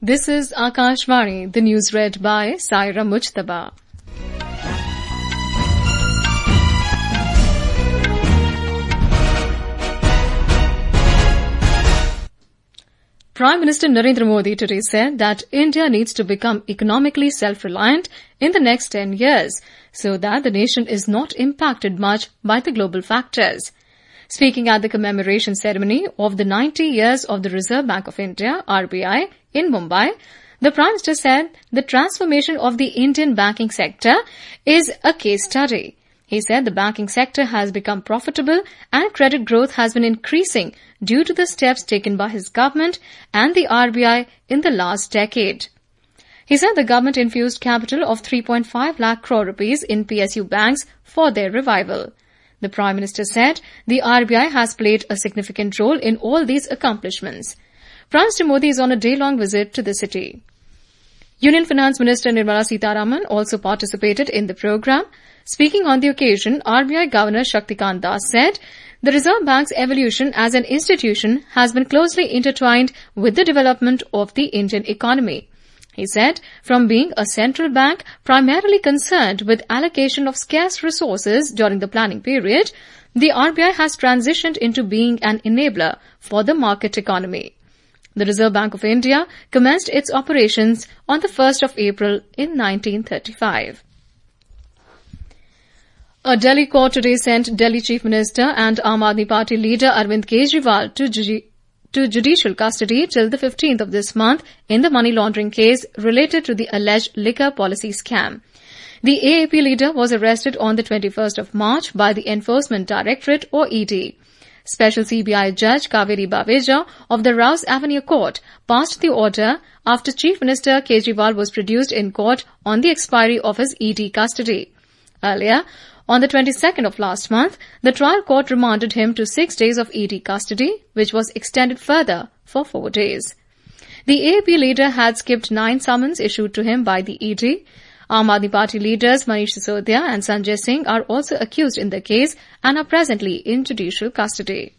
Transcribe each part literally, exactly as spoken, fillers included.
This is Akashvani, the news read by Saira Mujtaba. Prime Minister Narendra Modi today said that India needs to become economically self-reliant in the next ten years so that the nation is not impacted much by the global factors. Speaking at the commemoration ceremony of the ninety years of the Reserve Bank of India, R B I, in Mumbai, the Prime Minister said the transformation of the Indian banking sector is a case study. He said the banking sector has become profitable and credit growth has been increasing due to the steps taken by his government and the R B I in the last decade. He said the government infused capital of three point five lakh crore rupees in P S U banks for their revival. The Prime Minister said the R B I has played a significant role in all these accomplishments. Prime Minister Modi is on a day-long visit to the city. Union Finance Minister Nirmala Sitharaman also participated in the program. Speaking on the occasion, R B I Governor Shaktikant Das said the Reserve Bank's evolution as an institution has been closely intertwined with the development of the Indian economy. He said, from being a central bank primarily concerned with allocation of scarce resources during the planning period, the R B I has transitioned into being an enabler for the market economy. The Reserve Bank of India commenced its operations on the first of April in nineteen thirty-five. A Delhi court today sent Delhi Chief Minister and Aam Aadmi Party leader Arvind Kejriwal to ju- to judicial custody till the fifteenth of this month in the money laundering case related to the alleged liquor policy scam. The A A P leader was arrested on the twenty-first of March by the Enforcement Directorate or E D. Special C B I Judge Kaveri Baveja of the Rouse Avenue Court passed the order after Chief Minister Kejriwal was produced in court on the expiry of his E D custody. Earlier, on the twenty-second of last month, the trial court remanded him to six days of E D custody, which was extended further for four days. The A A P leader had skipped nine summons issued to him by the E D. Aam Aadmi Party leaders Manish Sisodia and Sanjay Singh are also accused in the case and are presently in judicial custody.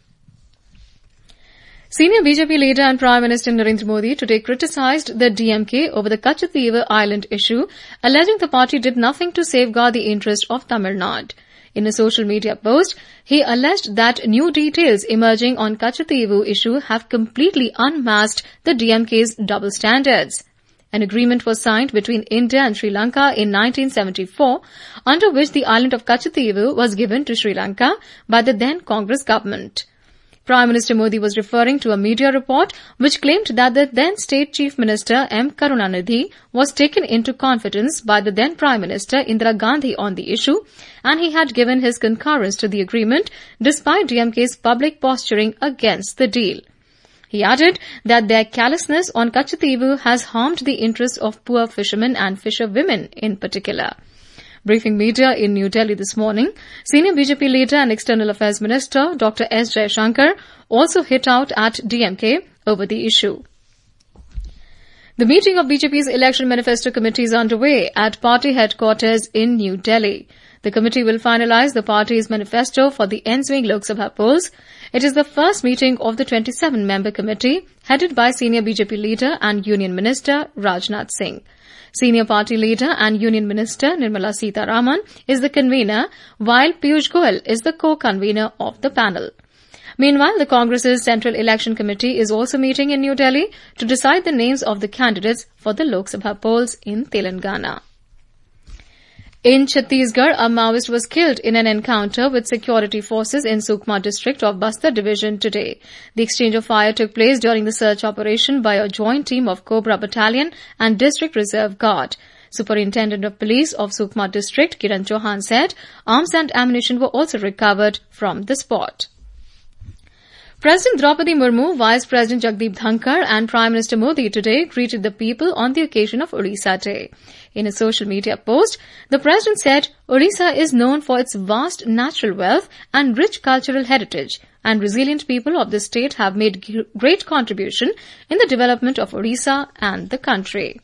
Senior B J P leader and Prime Minister Narendra Modi today criticised the D M K over the Kachativu Island issue, alleging the party did nothing to safeguard the interest of Tamil Nadu. In a social media post, he alleged that new details emerging on Kachativu issue have completely unmasked the D M K's double standards. An agreement was signed between India and Sri Lanka in nineteen seventy-four, under which the island of Kachativu was given to Sri Lanka by the then Congress government. Prime Minister Modi was referring to a media report which claimed that the then State Chief Minister M. Karunanidhi was taken into confidence by the then Prime Minister Indira Gandhi on the issue, and he had given his concurrence to the agreement despite D M K's public posturing against the deal. He added that their callousness on Kachativu has harmed the interests of poor fishermen and fisherwomen in particular. Briefing media in New Delhi this morning, Senior B J P leader and External Affairs Minister Doctor S. Jaishankar also hit out at D M K over the issue. The meeting of B J P's Election Manifesto Committee is underway at party headquarters in New Delhi. The committee will finalize the party's manifesto for the ensuing Lok Sabha polls. It is the first meeting of the twenty-seven member committee headed by Senior B J P leader and Union Minister Rajnath Singh. Senior party leader and Union Minister Nirmala Sitharaman is the convener, while Piyush Goyal is the co-convener of the panel. Meanwhile, the Congress's Central Election Committee is also meeting in New Delhi to decide the names of the candidates for the Lok Sabha polls in Telangana. In Chhattisgarh, a Maoist was killed in an encounter with security forces in Sukma district of Bastar division today. The exchange of fire took place during the search operation by a joint team of Cobra Battalion and District Reserve Guard. Superintendent of Police of Sukma district, Kiran Chauhan, said arms and ammunition were also recovered from the spot. President Draupadi Murmu, Vice President Jagdeep Dhankar and Prime Minister Modi today greeted the people on the occasion of Odisha Day. In a social media post, the President said Odisha is known for its vast natural wealth and rich cultural heritage, and resilient people of the state have made great contribution in the development of Odisha and the country.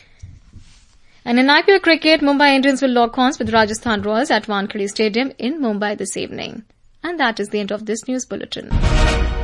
And in I P L cricket, Mumbai Indians will lock horns with Rajasthan Royals at Wankhede Stadium in Mumbai this evening. And that is the end of this news bulletin.